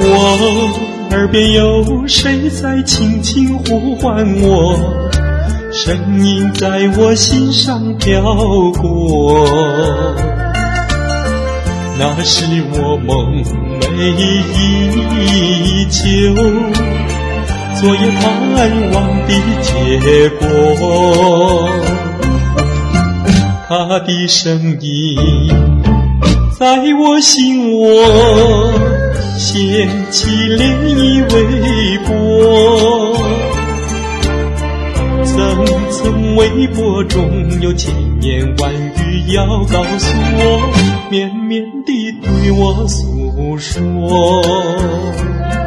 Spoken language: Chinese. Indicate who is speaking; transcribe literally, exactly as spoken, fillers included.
Speaker 1: 我耳边有谁在轻轻呼唤我，声音在我心上飘过。那是我梦寐以求，昨夜盼望的结果。他的声音在我心窝掀起涟漪微波，层层微波中有千言万语要告诉我，绵绵地对我诉说。